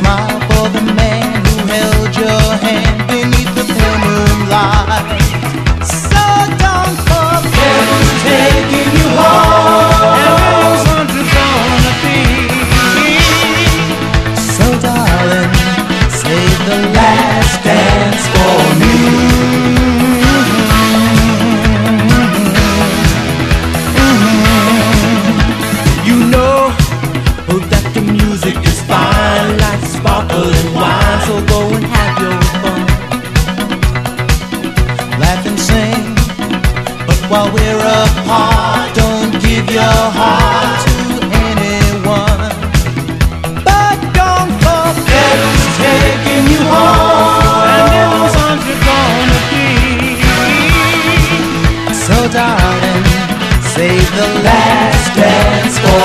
Smile for the man who held your hand beneath the pale moonlight. So don't forget who's taking you home, and whose arms you're gonna be. So darling, save the last dance for me. You know that the music is fine, like sparkling wine. So go and have your fun, laugh and sing. But while we're apart, don't give your heart to anyone. But don't forget who's taking you home, and in those arms you're gonna be. So darling, save the last day.